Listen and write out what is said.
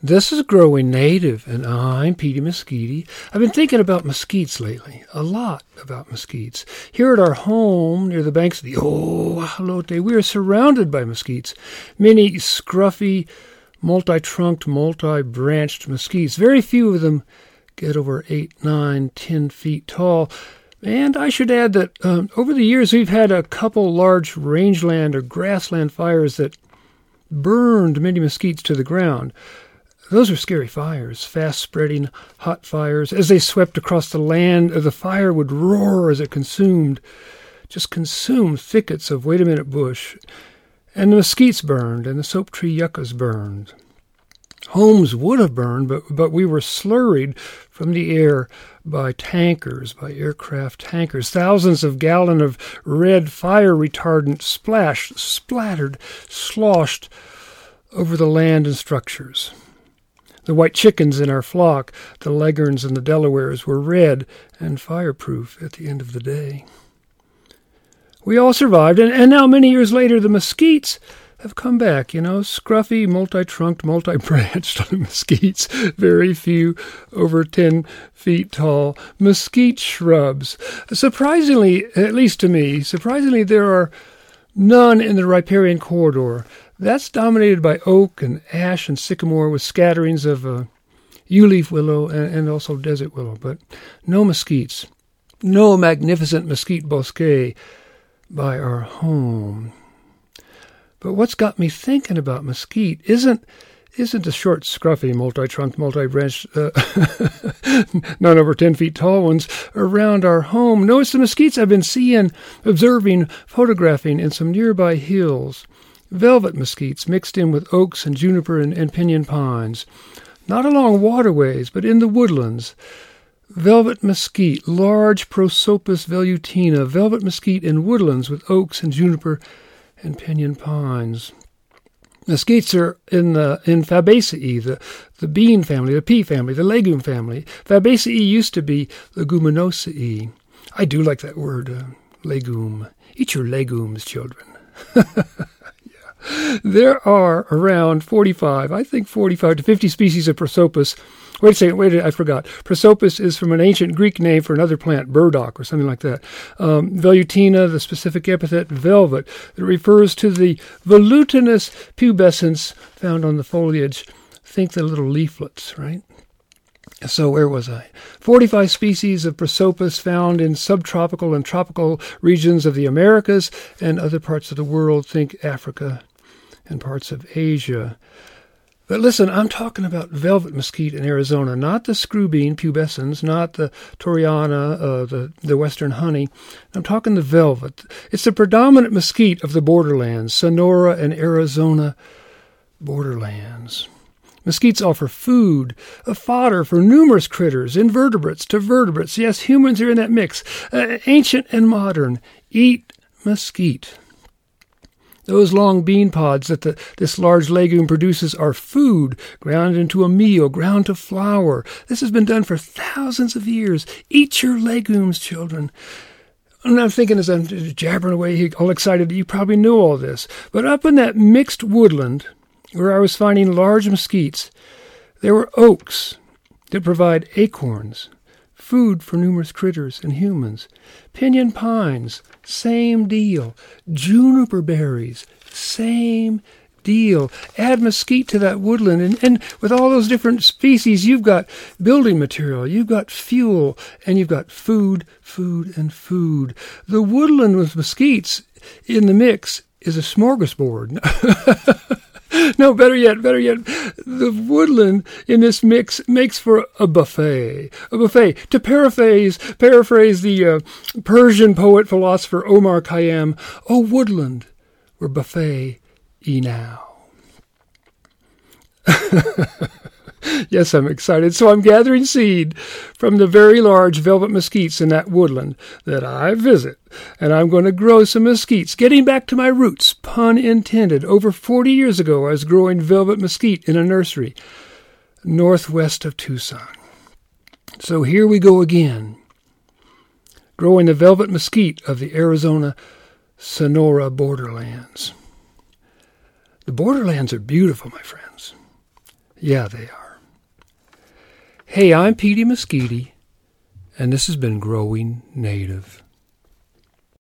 This is Growing Native, and I'm Petey Mesquite. I've been thinking about mesquites lately, a lot about mesquites. Here at our home, near the banks of the Ohalote, we are surrounded by mesquites. Many scruffy, multi-trunked, multi-branched mesquites. Very few of them get over 8, 9, 10 feet tall. And I should add that over the years, we've had a couple large rangeland or grassland fires that burned many mesquites to the ground. Those were scary fires, fast-spreading hot fires. As they swept across the land, the fire would roar as it consumed thickets of wait-a-minute bush. And the mesquites burned, and the soap tree yuccas burned. Homes would have burned, but we were slurried from the air by tankers, by aircraft tankers. Thousands of gallons of red fire retardant splattered, sloshed over the land and structures. The white chickens in our flock, the leghorns and the Delawares, were red and fireproof at the end of the day. We all survived, and now many years later, the mesquites have come back, scruffy, multi-trunked, multi-branched mesquites, very few over 10 feet tall, mesquite shrubs. Surprisingly, at least to me, there are none in the riparian corridor. That's dominated by oak and ash and sycamore with scatterings of yew-leaf willow and also desert willow, but no mesquites. No magnificent mesquite bosquet by our home. But what's got me thinking about mesquite isn't the short, scruffy, multi-trunked, multi-branched, none over 10 feet tall ones around our home. No, it's the mesquites I've been seeing, observing, photographing in some nearby hills. Velvet mesquites mixed in with oaks and juniper and pinyon pines. Not along waterways, but in the woodlands. Velvet mesquite, large Prosopis velutina, velvet mesquite in woodlands with oaks and juniper and pinyon pines. Mesquites are in Fabaceae, the bean family, the pea family, the legume family. Fabaceae used to be Leguminosae. I do like that word, legume. Eat your legumes, children. There are around 45 to 50 species of Prosopis. Wait a second, I forgot. Prosopis is from an ancient Greek name for another plant, burdock or something like that. Velutina, the specific epithet velvet, that refers to the volutinous pubescence found on the foliage. Think the little leaflets, right? So where was I? 45 species of Prosopis found in subtropical and tropical regions of the Americas and other parts of the world. Think Africa and parts of Asia. But listen, I'm talking about velvet mesquite in Arizona, not the screwbean pubescens, not the Torreana, the western honey. I'm talking the velvet. It's the predominant mesquite of the borderlands, Sonora and Arizona borderlands. Mesquites offer food, a fodder for numerous critters, invertebrates to vertebrates. Yes, humans are in that mix. Ancient and modern. Eat mesquite. Those long bean pods that this large legume produces are food, ground into a meal, ground to flour. This has been done for thousands of years. Eat your legumes, children. And I'm thinking as I'm jabbering away, all excited, you probably knew all this. But up in that mixed woodland, where I was finding large mesquites, there were oaks that provide acorns, food for numerous critters and humans. Pinyon pines, same deal. Juniper berries, same deal. Add mesquite to that woodland, and with all those different species, you've got building material, you've got fuel, and you've got food, and food. The woodland with mesquites in the mix is a smorgasbord. No, better yet, the woodland in this mix makes for a buffet. A buffet. To paraphrase the Persian poet philosopher Omar Khayyam, "O woodland, we're buffet-y now." Yes, I'm excited. So I'm gathering seed from the very large velvet mesquites in that woodland that I visit. And I'm going to grow some mesquites. Getting back to my roots, pun intended. Over 40 years ago, I was growing velvet mesquite in a nursery northwest of Tucson. So here we go again. Growing the velvet mesquite of the Arizona-Sonora borderlands. The borderlands are beautiful, my friends. Yeah, they are. Hey, I'm Petey Mesquite, and this has been Growing Native.